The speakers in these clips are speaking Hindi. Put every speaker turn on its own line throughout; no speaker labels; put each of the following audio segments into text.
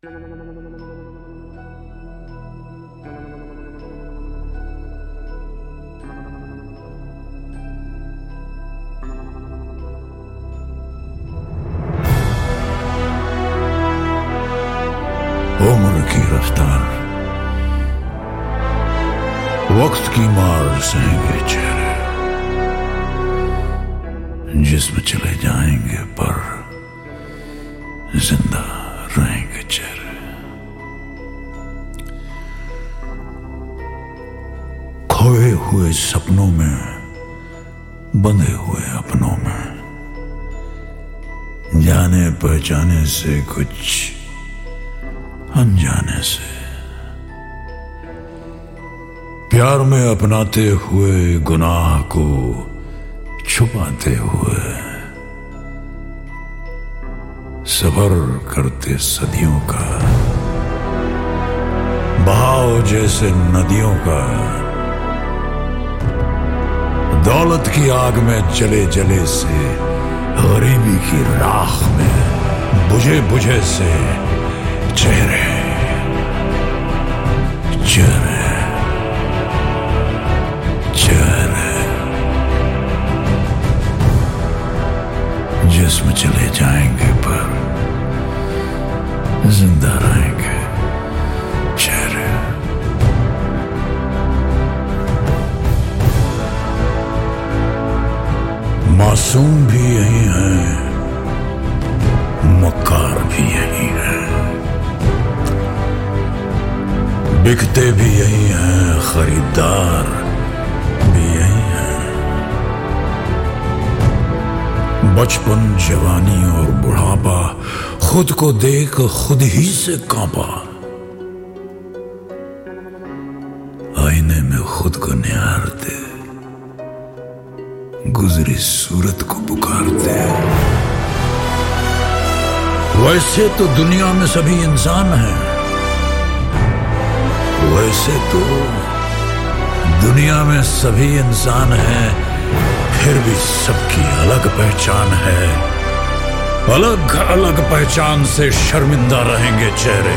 उम्र की रफ्तार, वक्त की मार सहेंगे चेहरे, जिस्म चले जाएंगे पर जिंदा रहेंगे चेहरे। खोए हुए सपनों में, बंधे हुए अपनों में, जाने पहचाने से कुछ अनजाने से, प्यार में अपनाते हुए गुनाह को छुपाते हुए, सफर करते सदियों का, बहाव जैसे नदियों का, दौलत की आग में जले जले से, गरीबी की राख में बुझे बुझे से चेहरे, चेहरे, चेहरे, जिस्म चले जाएंगे पर जिंदा रहेंगे चेहरे। मासूम भी यही है, मक्कार भी यही है, बिकते भी यही हैं, खरीदार भी यही हैं। बचपन, जवानी और बुढ़ापा खुद को देख खुद ही से कांपा, आईने में खुद को निहारते, गुजरी सूरत को पुकारते। वैसे तो दुनिया में सभी इंसान हैं, वैसे तो दुनिया में सभी इंसान हैं, फिर भी सबकी अलग पहचान है। अलग अलग पहचान से शर्मिंदा रहेंगे चेहरे,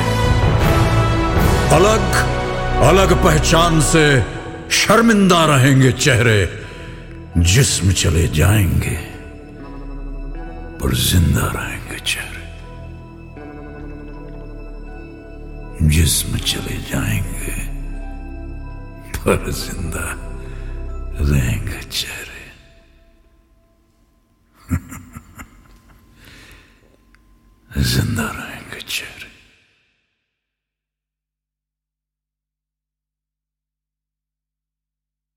अलग अलग पहचान से शर्मिंदा रहेंगे चेहरे। जिस्म चले जाएंगे पर जिंदा रहेंगे चेहरे, जिस्म चले जाएंगे पर जिंदा रहेंगे चेहरे। जिंदा रहेंगे चेहरे।